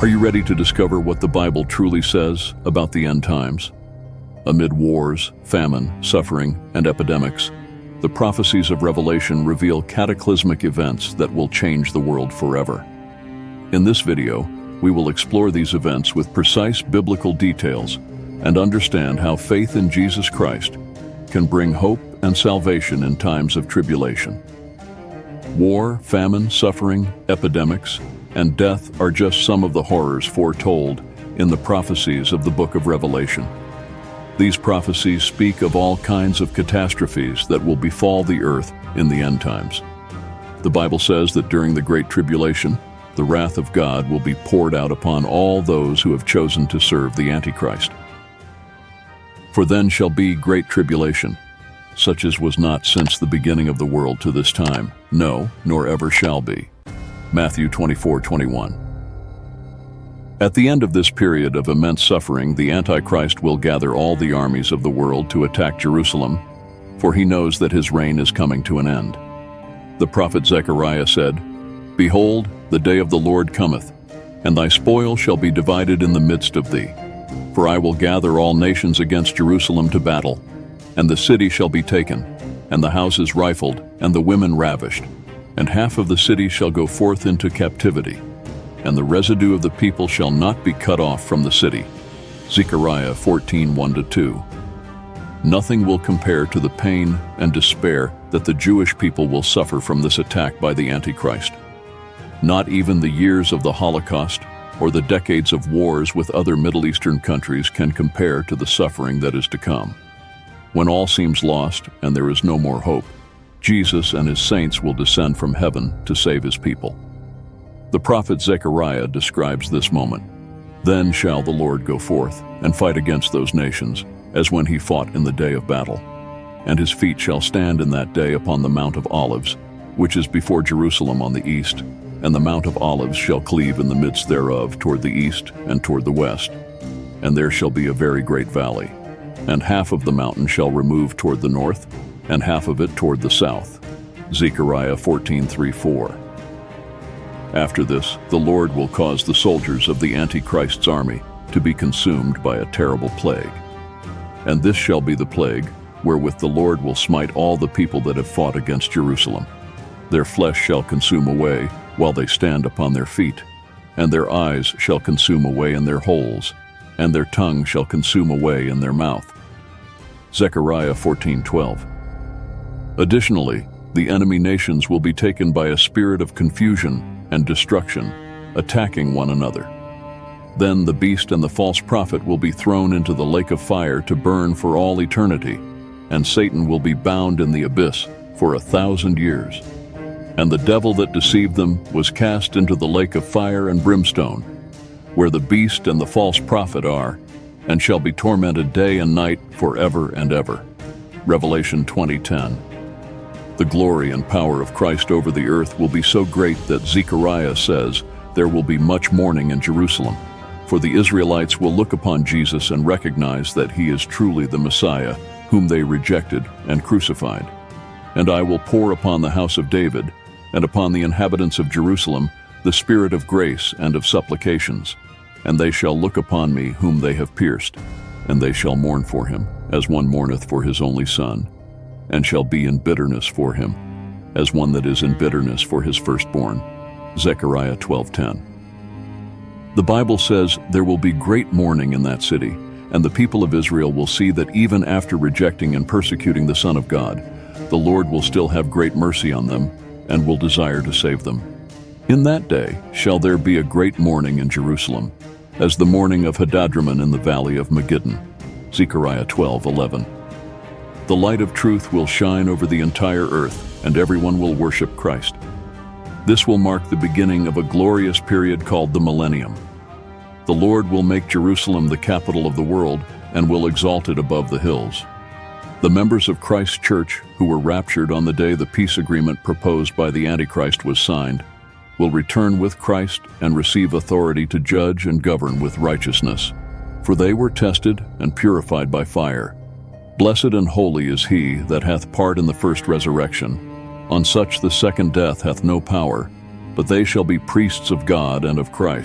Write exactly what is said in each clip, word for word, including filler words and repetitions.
Are you ready to discover what the Bible truly says about the end times? Amid wars, famine, suffering, and epidemics, the prophecies of Revelation reveal cataclysmic events that will change the world forever. In this video, we will explore these events with precise biblical details and understand how faith in Jesus Christ can bring hope and salvation in times of tribulation. War, famine, suffering, epidemics, and death are just some of the horrors foretold in the prophecies of the book of Revelation. These prophecies speak of all kinds of catastrophes that will befall the earth in the end times. The Bible says that during the Great Tribulation, the wrath of God will be poured out upon all those who have chosen to serve the Antichrist. For then shall be great tribulation, such as was not since the beginning of the world to this time, no, nor ever shall be. Matthew twenty-four twenty-one. At the end of this period of immense suffering, the Antichrist will gather all the armies of the world to attack Jerusalem, for he knows that his reign is coming to an end. The prophet Zechariah said, "Behold, the day of the Lord cometh, and thy spoil shall be divided in the midst of thee. For I will gather all nations against Jerusalem to battle, and the city shall be taken, and the houses rifled, and the women ravished. And half of the city shall go forth into captivity, and the residue of the people shall not be cut off from the city." Zechariah fourteen one to two. Nothing will compare to the pain and despair that the Jewish people will suffer from this attack by the Antichrist. Not even the years of the Holocaust or the decades of wars with other Middle Eastern countries can compare to the suffering that is to come. When all seems lost and there is no more hope, Jesus and his saints will descend from heaven to save his people. The prophet Zechariah describes this moment. "Then shall the Lord go forth and fight against those nations, as when he fought in the day of battle. And his feet shall stand in that day upon the Mount of Olives, which is before Jerusalem on the east, and the Mount of Olives shall cleave in the midst thereof toward the east and toward the west. And there shall be a very great valley, and half of the mountain shall remove toward the north, and half of it toward the south." Zechariah fourteen three four. After this, the Lord will cause the soldiers of the Antichrist's army to be consumed by a terrible plague. And this shall be the plague wherewith the Lord will smite all the people that have fought against Jerusalem. Their flesh shall consume away while they stand upon their feet, and their eyes shall consume away in their holes, and their tongue shall consume away in their mouth. Zechariah fourteen twelve. Additionally, the enemy nations will be taken by a spirit of confusion and destruction, attacking one another. Then the beast and the false prophet will be thrown into the lake of fire to burn for all eternity, and Satan will be bound in the abyss for a thousand years. And the devil that deceived them was cast into the lake of fire and brimstone, where the beast and the false prophet are, and shall be tormented day and night forever and ever. Revelation twenty ten. The glory and power of Christ over the earth will be so great that Zechariah says there will be much mourning in Jerusalem, for the Israelites will look upon Jesus and recognize that he is truly the Messiah, whom they rejected and crucified. "And I will pour upon the house of David, and upon the inhabitants of Jerusalem, the spirit of grace and of supplications. And they shall look upon me whom they have pierced, and they shall mourn for him, as one mourneth for his only son, and shall be in bitterness for him, as one that is in bitterness for his firstborn." Zechariah twelve ten. The Bible says there will be great mourning in that city, and the people of Israel will see that even after rejecting and persecuting the Son of God, the Lord will still have great mercy on them and will desire to save them. "In that day shall there be a great mourning in Jerusalem, as the mourning of Hadadrimmon in the valley of Megiddon." Zechariah twelve eleven. The light of truth will shine over the entire earth, and everyone will worship Christ. This will mark the beginning of a glorious period called the Millennium. The Lord will make Jerusalem the capital of the world and will exalt it above the hills. The members of Christ's church, who were raptured on the day the peace agreement proposed by the Antichrist was signed, will return with Christ and receive authority to judge and govern with righteousness, for they were tested and purified by fire. Blessed and holy is he that hath part in the first resurrection. On such the second death hath no power, but they shall be priests of God and of Christ,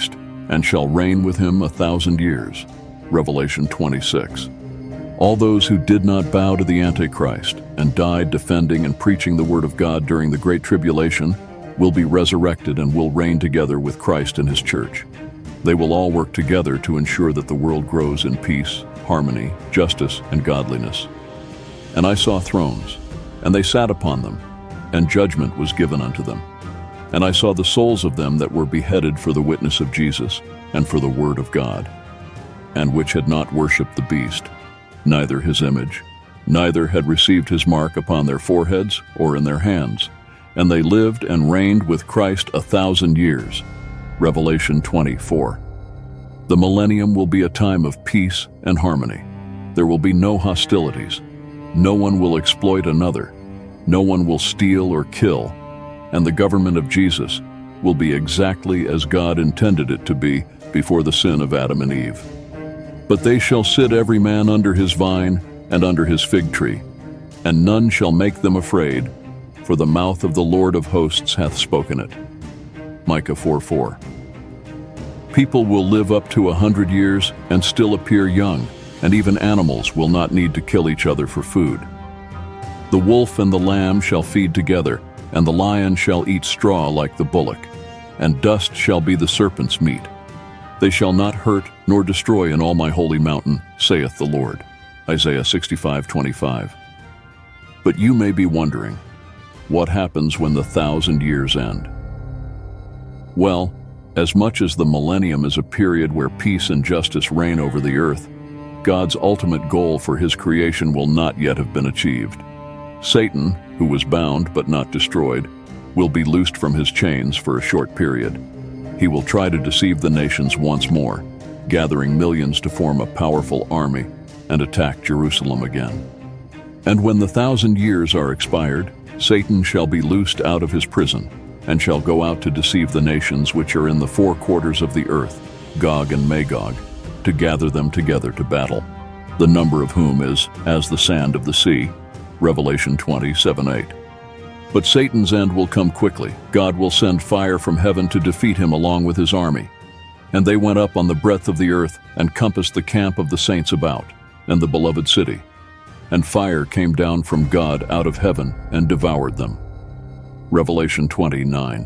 and shall reign with him a thousand years. Revelation twenty-six. All those who did not bow to the Antichrist and died defending and preaching the word of God during the Great Tribulation will be resurrected and will reign together with Christ and his church. They will all work together to ensure that the world grows in peace, harmony, justice, and godliness. And I saw thrones, and they sat upon them, and judgment was given unto them. And I saw the souls of them that were beheaded for the witness of Jesus and for the word of God, and which had not worshipped the beast, neither his image, neither had received his mark upon their foreheads or in their hands. And they lived and reigned with Christ a thousand years. Revelation twenty-four. The millennium will be a time of peace and harmony. There will be no hostilities. No one will exploit another. No one will steal or kill. And the government of Jesus will be exactly as God intended it to be before the sin of Adam and Eve. But they shall sit every man under his vine and under his fig tree, and none shall make them afraid, for the mouth of the Lord of hosts hath spoken it. Micah four four. People will live up to a hundred years and still appear young, and even animals will not need to kill each other for food. The wolf and the lamb shall feed together, and the lion shall eat straw like the bullock, and dust shall be the serpent's meat. They shall not hurt nor destroy in all my holy mountain, saith the Lord. Isaiah sixty-five twenty-five. But you may be wondering, what happens when the thousand years end? Well, as much as the millennium is a period where peace and justice reign over the earth, God's ultimate goal for his creation will not yet have been achieved. Satan, who was bound but not destroyed, will be loosed from his chains for a short period. He will try to deceive the nations once more, gathering millions to form a powerful army and attack Jerusalem again. And when the thousand years are expired, Satan shall be loosed out of his prison, and shall go out to deceive the nations which are in the four quarters of the earth, Gog and Magog, to gather them together to battle, the number of whom is as the sand of the sea. Revelation twenty seven eight. But Satan's end will come quickly. God will send fire from heaven to defeat him along with his army. And they went up on the breadth of the earth, and compassed the camp of the saints about, and the beloved city. And fire came down from God out of heaven, and devoured them. Revelation twenty nine.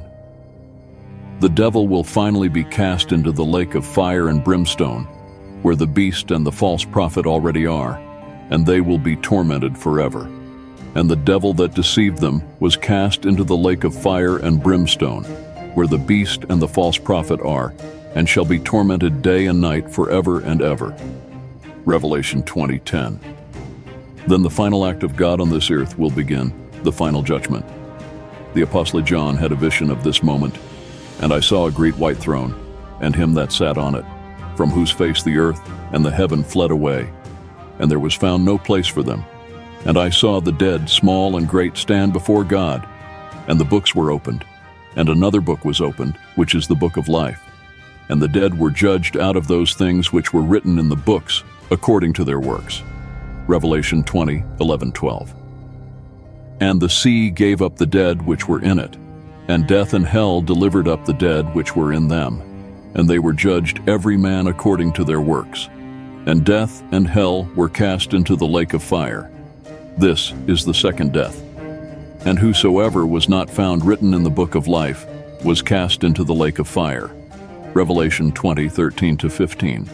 The devil will finally be cast into the lake of fire and brimstone, where the beast and the false prophet already are, and they will be tormented forever. And the devil that deceived them was cast into the lake of fire and brimstone, where the beast and the false prophet are, and shall be tormented day and night forever and ever. Revelation twenty ten. Then the final act of God on this earth will begin, the final judgment. The Apostle John had a vision of this moment. And I saw a great white throne, and him that sat on it, from whose face the earth and the heaven fled away, and there was found no place for them. And I saw the dead, small and great, stand before God, and the books were opened, and another book was opened, which is the book of life. And the dead were judged out of those things which were written in the books, according to their works. Revelation twenty eleven twelve. And the sea gave up the dead which were in it, and death and hell delivered up the dead which were in them, and they were judged every man according to their works. And death and hell were cast into the lake of fire. This is the second death. And whosoever was not found written in the book of life was cast into the lake of fire. Revelation twenty thirteen to fifteen.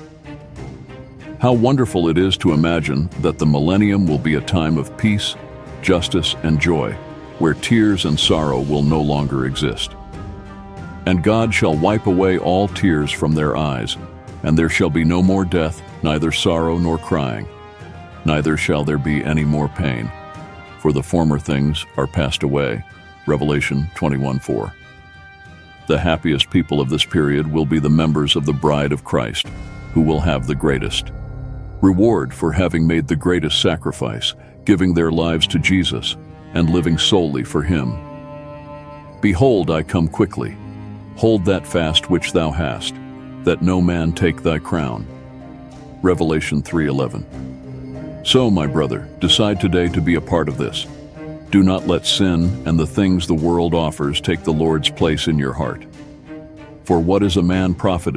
How wonderful it is to imagine that the millennium will be a time of peace, justice, and joy, where tears and sorrow will no longer exist. And God shall wipe away all tears from their eyes, and there shall be no more death, neither sorrow nor crying, neither shall there be any more pain, for the former things are passed away. Revelation twenty-one four. The happiest people of this period will be the members of the bride of Christ, who will have the greatest reward for having made the greatest sacrifice, giving their lives to Jesus and living solely for him. Behold, I come quickly. Hold that fast which thou hast, that no man take thy crown. Revelation three eleven. So, my brother, decide today to be a part of this. Do not let sin and the things the world offers take the Lord's place in your heart. For what is a man profited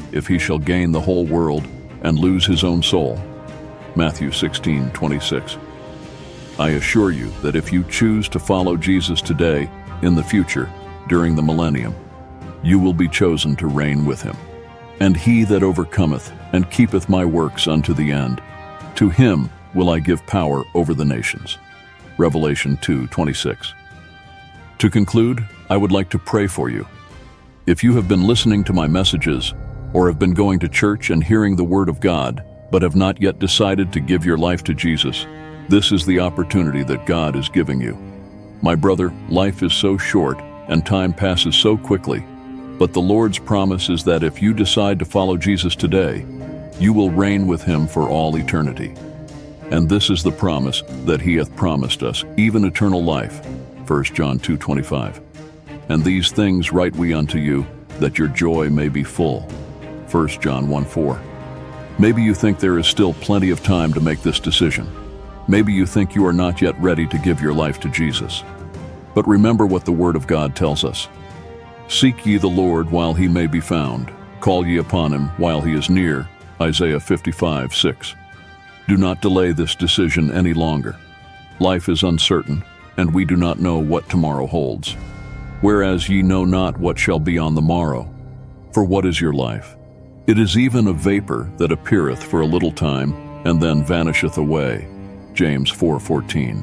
if he shall gain the whole world and lose his own soul? Matthew sixteen twenty-six. I assure you that if you choose to follow Jesus today, in the future, during the millennium, you will be chosen to reign with him. And he that overcometh and keepeth my works unto the end, to him will I give power over the nations. Revelation two twenty-six. To conclude, I would like to pray for you. If you have been listening to my messages, or have been going to church and hearing the Word of God, but have not yet decided to give your life to Jesus, this is the opportunity that God is giving you. My brother, life is so short and time passes so quickly, but the Lord's promise is that if you decide to follow Jesus today, you will reign with him for all eternity. And this is the promise that he hath promised us, even eternal life. First John two twenty-five. And these things write we unto you, that your joy may be full. First John one four. Maybe you think there is still plenty of time to make this decision. Maybe you think you are not yet ready to give your life to Jesus. But remember what the Word of God tells us. Seek ye the Lord while he may be found. Call ye upon him while he is near. Isaiah fifty-five six. Do not delay this decision any longer. Life is uncertain, and we do not know what tomorrow holds. Whereas ye know not what shall be on the morrow. For what is your life? It is even a vapor that appeareth for a little time, and then vanisheth away. James four fourteen.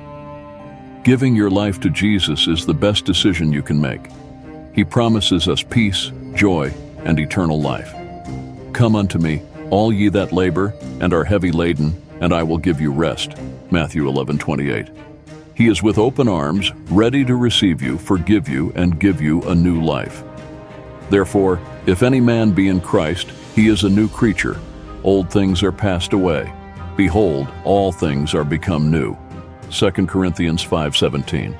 Giving your life to Jesus is the best decision you can make. He promises us peace, joy, and eternal life. Come unto me, all ye that labor and are heavy laden, and I will give you rest. Matthew eleven twenty-eight. He is with open arms, ready to receive you, forgive you, and give you a new life. Therefore, if any man be in Christ, he is a new creature. Old things are passed away. Behold, all things are become new. Second Corinthians five seventeen.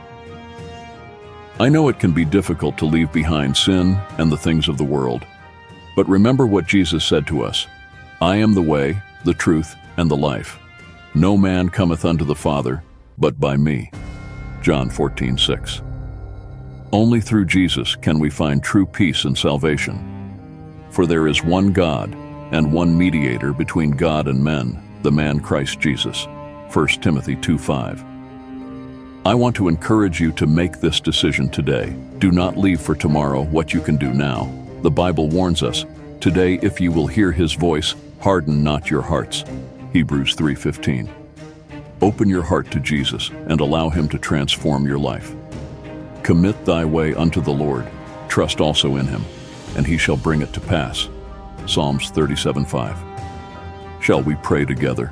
I know it can be difficult to leave behind sin and the things of the world. But remember what Jesus said to us. I am the way, the truth, and the life. No man cometh unto the Father, but by me. John fourteen six. Only through Jesus can we find true peace and salvation. For there is one God, and one mediator between God and men, the man Christ Jesus. First Timothy two five. I want to encourage you to make this decision today. Do not leave for tomorrow what you can do now. The Bible warns us, today if you will hear his voice, harden not your hearts. Hebrews three fifteen. Open your heart to Jesus and allow him to transform your life. Commit thy way unto the Lord, trust also in him, and he shall bring it to pass. Psalms thirty-seven five. Shall we pray together?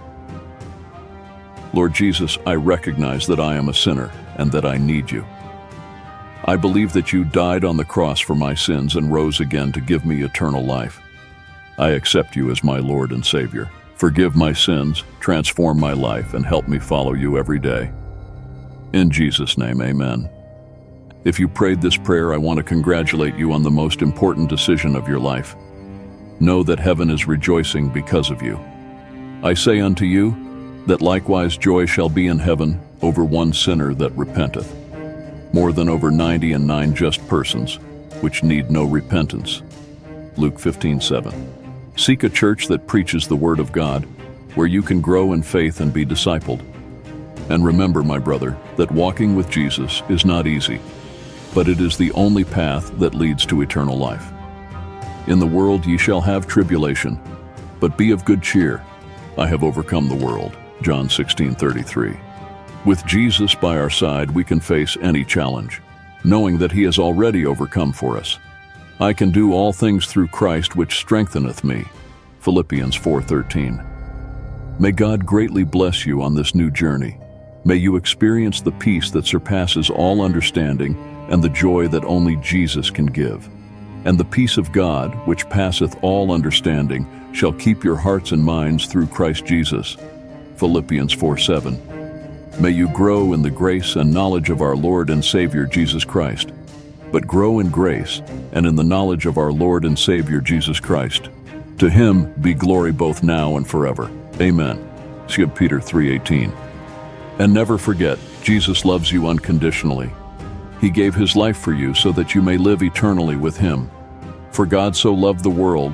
Lord Jesus, I recognize that I am a sinner and that I need you. I believe that you died on the cross for my sins and rose again to give me eternal life. I accept you as my Lord and Savior. Forgive my sins, transform my life, and help me follow you every day. In Jesus' name, amen. If you prayed this prayer, I want to congratulate you on the most important decision of your life. Know that heaven is rejoicing because of you. I say unto you, that likewise joy shall be in heaven over one sinner that repenteth, more than over ninety and nine just persons, which need no repentance. Luke fifteen seven. Seek a church that preaches the Word of God, where you can grow in faith and be discipled. And remember, my brother, that walking with Jesus is not easy, but it is the only path that leads to eternal life. In the world ye shall have tribulation, but be of good cheer. I have overcome the world. John sixteen thirty-three. With Jesus by our side, we can face any challenge, knowing that he has already overcome for us. I can do all things through Christ which strengtheneth me. Philippians four thirteen. May God greatly bless you on this new journey. May you experience the peace that surpasses all understanding and the joy that only Jesus can give. And the peace of God, which passeth all understanding, shall keep your hearts and minds through Christ Jesus. Philippians four seven. May you grow in the grace and knowledge of our Lord and Savior Jesus Christ. But grow in grace and in the knowledge of our Lord and Savior Jesus Christ. To him be glory both now and forever. Amen. Second Peter three eighteen. And never forget, Jesus loves you unconditionally. He gave his life for you so that you may live eternally with him. For God so loved the world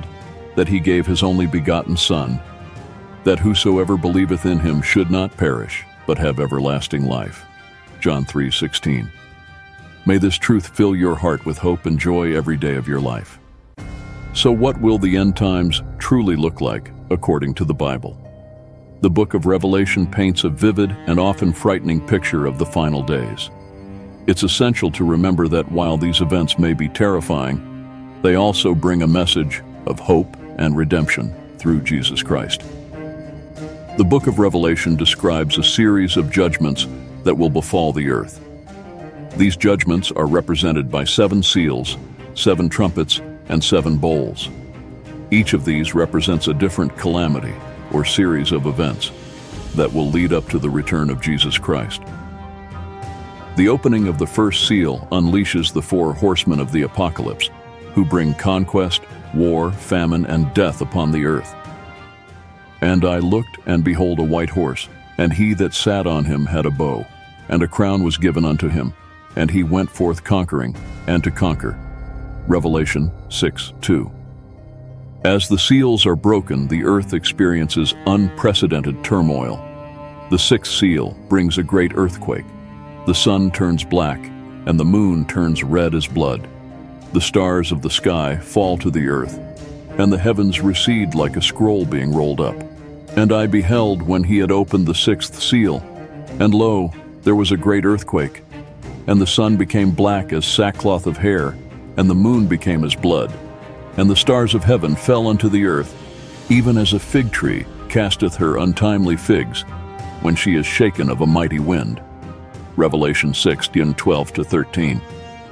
that he gave his only begotten Son, that whosoever believeth in him should not perish, but have everlasting life. John three sixteen. May this truth fill your heart with hope and joy every day of your life. So what will the end times truly look like according to the Bible? The book of Revelation paints a vivid and often frightening picture of the final days. It's essential to remember that while these events may be terrifying, they also bring a message of hope and redemption through Jesus Christ. The book of Revelation describes a series of judgments that will befall the earth. These judgments are represented by seven seals, seven trumpets, and seven bowls. Each of these represents a different calamity or series of events that will lead up to the return of Jesus Christ. The opening of the first seal unleashes the four horsemen of the apocalypse, who bring conquest, war, famine, and death upon the earth. And I looked, and behold a white horse, and he that sat on him had a bow, and a crown was given unto him, and he went forth conquering, and to conquer. Revelation six two. As the seals are broken, the earth experiences unprecedented turmoil. The sixth seal brings a great earthquake. The sun turns black, and the moon turns red as blood. The stars of the sky fall to the earth, and the heavens recede like a scroll being rolled up. And I beheld when he had opened the sixth seal, and lo, there was a great earthquake, and the sun became black as sackcloth of hair, and the moon became as blood, and the stars of heaven fell unto the earth, even as a fig tree casteth her untimely figs, when she is shaken of a mighty wind. Revelation six twelve to thirteen.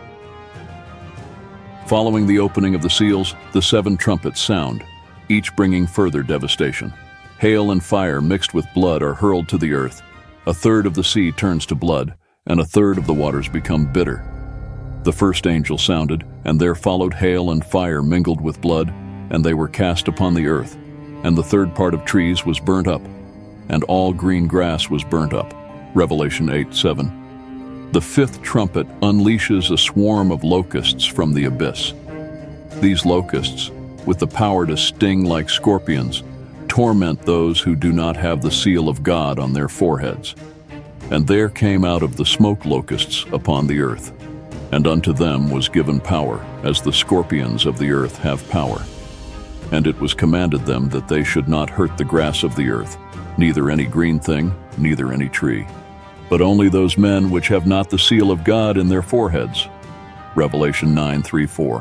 Following the opening of the seals, the seven trumpets sound, each bringing further devastation. Hail and fire mixed with blood are hurled to the earth. A third of the sea turns to blood, and a third of the waters become bitter. The first angel sounded, and there followed hail and fire mingled with blood, and they were cast upon the earth. And the third part of trees was burnt up, and all green grass was burnt up. Revelation eight seven. The fifth trumpet unleashes a swarm of locusts from the abyss. These locusts, with the power to sting like scorpions, torment those who do not have the seal of God on their foreheads. And there came out of the smoke locusts upon the earth, and unto them was given power, as the scorpions of the earth have power. And it was commanded them that they should not hurt the grass of the earth, neither any green thing, neither any tree, but only those men which have not the seal of God in their foreheads. Revelation nine three four.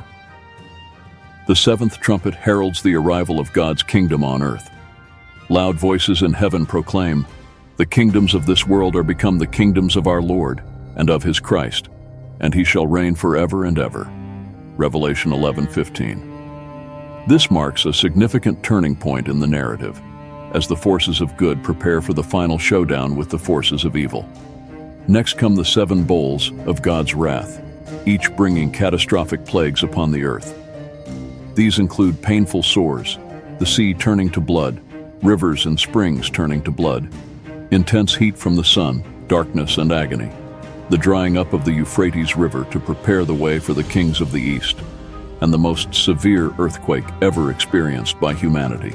The seventh trumpet heralds the arrival of God's kingdom on earth. Loud voices in heaven proclaim, "The kingdoms of this world are become the kingdoms of our Lord and of his Christ, and he shall reign forever and ever." Revelation eleven fifteen. This marks a significant turning point in the narrative, as the forces of good prepare for the final showdown with the forces of evil. Next come the seven bowls of God's wrath, each bringing catastrophic plagues upon the earth. These include painful sores, the sea turning to blood, rivers and springs turning to blood, intense heat from the sun, darkness and agony, the drying up of the Euphrates River to prepare the way for the kings of the east, and the most severe earthquake ever experienced by humanity.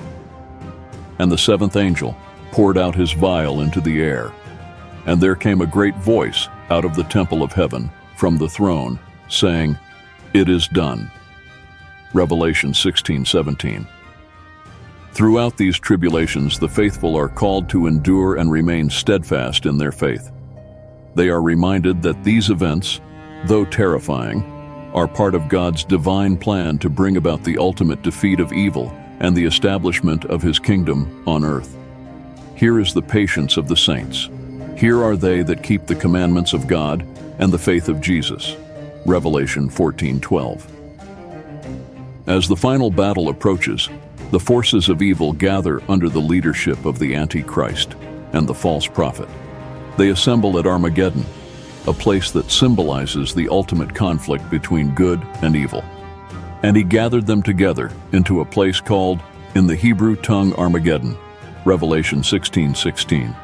And the seventh angel poured out his vial into the air, and there came a great voice out of the temple of heaven, from the throne, saying, "It is done." Revelation sixteen seventeen. Throughout these tribulations, the faithful are called to endure and remain steadfast in their faith. They are reminded that these events, though terrifying, are part of God's divine plan to bring about the ultimate defeat of evil and the establishment of his kingdom on earth. Here is the patience of the saints. Here are they that keep the commandments of God and the faith of Jesus. Revelation fourteen twelve. As the final battle approaches, the forces of evil gather under the leadership of the Antichrist and the false prophet. They assemble at Armageddon, a place that symbolizes the ultimate conflict between good and evil. And he gathered them together into a place called, in the Hebrew tongue, Armageddon. Revelation sixteen sixteen.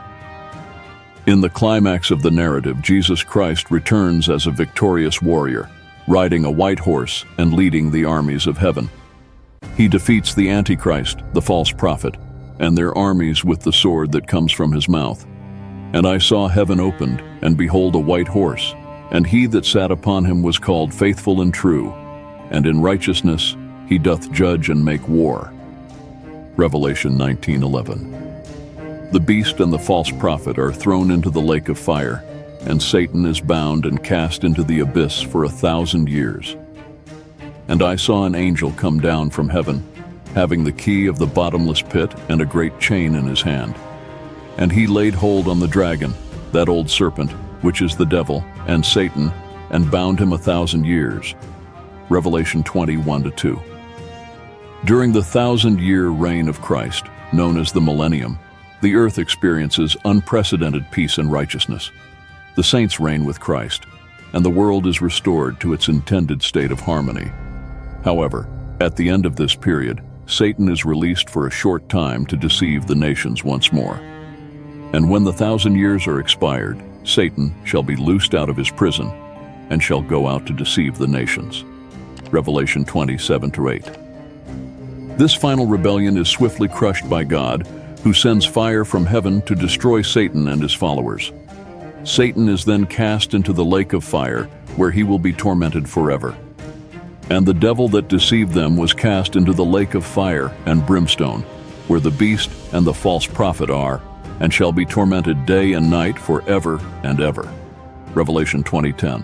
In the climax of the narrative, Jesus Christ returns as a victorious warrior, riding a white horse and leading the armies of heaven. He defeats the Antichrist, the false prophet, and their armies with the sword that comes from his mouth. And I saw heaven opened, and behold a white horse, and he that sat upon him was called Faithful and True, and in righteousness he doth judge and make war. Revelation nineteen eleven. The beast and the false prophet are thrown into the lake of fire, and Satan is bound and cast into the abyss for a thousand years. And I saw an angel come down from heaven, having the key of the bottomless pit and a great chain in his hand. And he laid hold on the dragon, that old serpent, which is the devil, and Satan, and bound him a thousand years. Revelation twenty, one to two. During the thousand-year reign of Christ, known as the millennium, the earth experiences unprecedented peace and righteousness. The saints reign with Christ, and the world is restored to its intended state of harmony. However, at the end of this period, Satan is released for a short time to deceive the nations once more. And when the thousand years are expired, Satan shall be loosed out of his prison and shall go out to deceive the nations. Revelation twenty-seven to eight. This final rebellion is swiftly crushed by God, who sends fire from heaven to destroy Satan and his followers. Satan is then cast into the lake of fire, where he will be tormented forever. And the devil that deceived them was cast into the lake of fire and brimstone, where the beast and the false prophet are, and shall be tormented day and night forever and ever. Revelation twenty ten.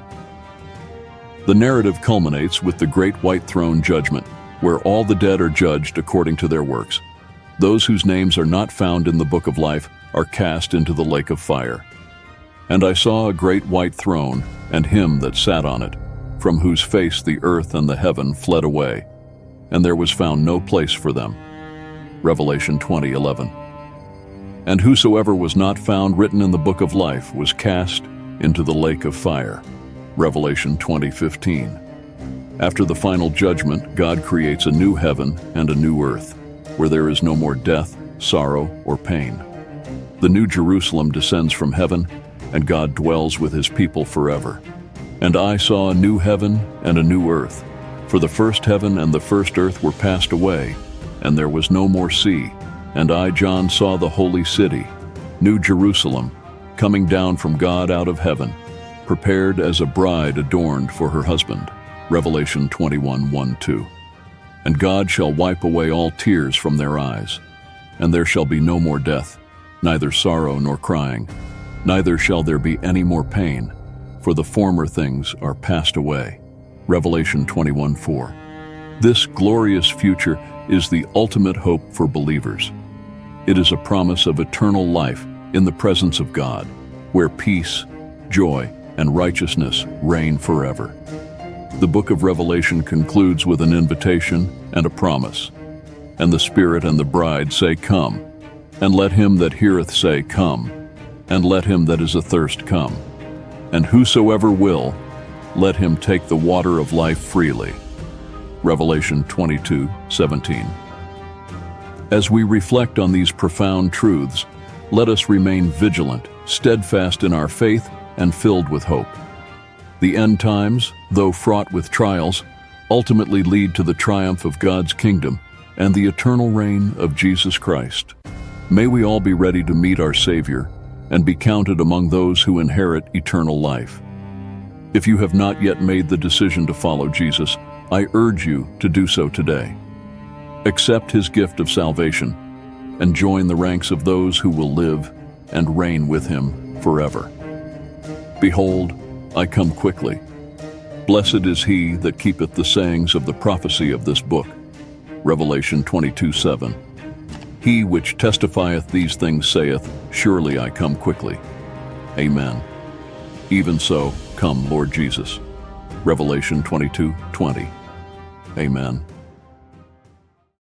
The narrative culminates with the great white throne judgment, where all the dead are judged according to their works. Those whose names are not found in the book of life are cast into the lake of fire. And I saw a great white throne, and him that sat on it, from whose face the earth and the heaven fled away, and there was found no place for them. Revelation twenty eleven. And whosoever was not found written in the book of life was cast into the lake of fire. Revelation twenty fifteen. After the final judgment, God creates a new heaven and a new earth, where there is no more death, sorrow, or pain. The New Jerusalem descends from heaven, and God dwells with his people forever. And I saw a new heaven and a new earth, for the first heaven and the first earth were passed away, and there was no more sea. And I, John, saw the holy city, New Jerusalem, coming down from God out of heaven, prepared as a bride adorned for her husband. Revelation twenty-one, one to two. And God shall wipe away all tears from their eyes, and there shall be no more death, neither sorrow nor crying, neither shall there be any more pain, for the former things are passed away. Revelation twenty-one, four. This glorious future is the ultimate hope for believers. It is a promise of eternal life in the presence of God, where peace, joy, and righteousness reign forever. The book of Revelation concludes with an invitation and a promise. And the Spirit and the bride say, Come. And let him that heareth say, Come. And let him that is athirst come. And whosoever will, let him take the water of life freely. Revelation twenty-two, seventeen. As we reflect on these profound truths, let us remain vigilant, steadfast in our faith, and filled with hope. The end times, though fraught with trials, ultimately lead to the triumph of God's kingdom and the eternal reign of Jesus Christ. May we all be ready to meet our Savior and be counted among those who inherit eternal life. If you have not yet made the decision to follow Jesus, I urge you to do so today. Accept his gift of salvation and join the ranks of those who will live and reign with him forever. Behold, I come quickly. Blessed is he that keepeth the sayings of the prophecy of this book. Revelation twenty-two, seven. He which testifieth these things saith, Surely I come quickly. Amen. Even so, come, Lord Jesus. Revelation twenty-two, twenty. Amen.